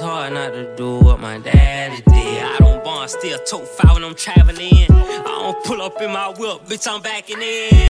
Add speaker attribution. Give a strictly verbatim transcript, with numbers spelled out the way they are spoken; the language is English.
Speaker 1: hard not to do what my daddy did. I don't bond, still tote five when I'm traveling. I don't pull up in my whip, bitch, I'm backing in.